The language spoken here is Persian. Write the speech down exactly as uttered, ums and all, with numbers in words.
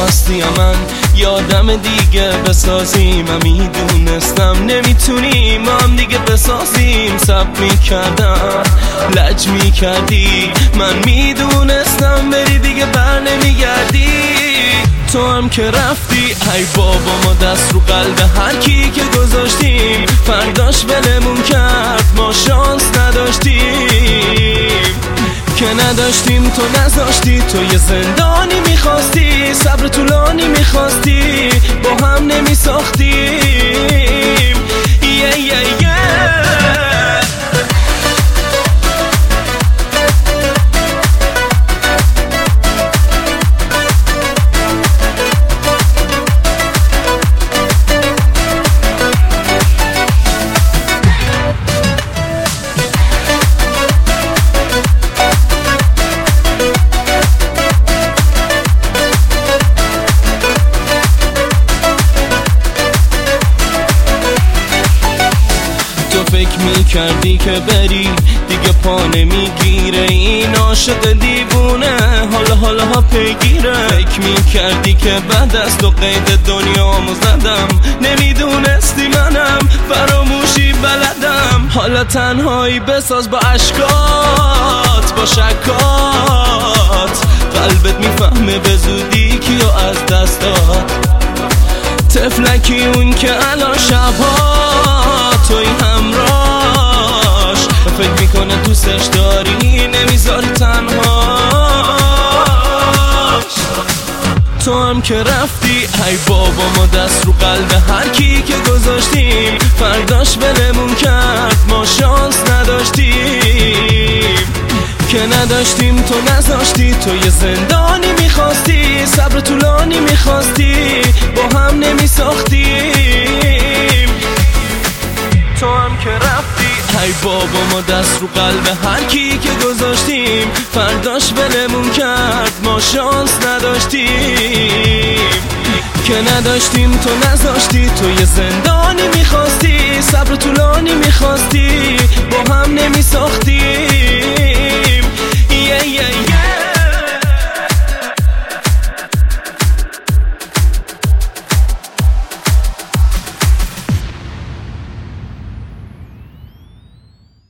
میخواستی من یادم دیگه بسازیم. من میدونستم نمیتونیم هم دیگه بسازیم. سب میکردم لج میکردی، من میدونستم بری دیگه بر نمیگردی. تو هم که رفتی ای بابا ما دست رو قلب هر کی که گذاشتیم. فرداش ولمون کرد ما شانس نداشتیم که نداشتیم. تو نذاشتی، تو یه زندانی میخواستی، صبر طولانی میخواستی، با هم نمیساختیم. یه یه یه فکر میکردی که بری دیگه پا نمیگیره این عاشق دیوونه حالا حالا ها پیگیره. فکر میکردی که بعد از تو قید دنیامو زدم، نمیدونستی منم فراموشی بلدم. حالا تنهایی بساز با عشقات با شکات، قلبت میفهمه به زودی کیو از دست داد. طفلکی اون که الان شبها توی همراش فکر میکنه دوستش داری نمیذاری تنهاش. تو هم که رفتی ای بابا ما دست رو قلب هر کی که گذاشتیم. فرداش ولمون کرد ما شانس نداشتیم که نداشتیم. تو نذاشتی، تو یه زندانی میخواستی، صبر طولانی میخواستی، با هم نمیساختیم. تو هم که رفتی ای بابا ما دست رو قلب هر کی که گذاشتیم. فرداش ولمون کرد ما شانس نداشتیم که نداشتیم. تو نذاشتی، تو یه زندانی میخواستی، صبر طولانی میخواستی،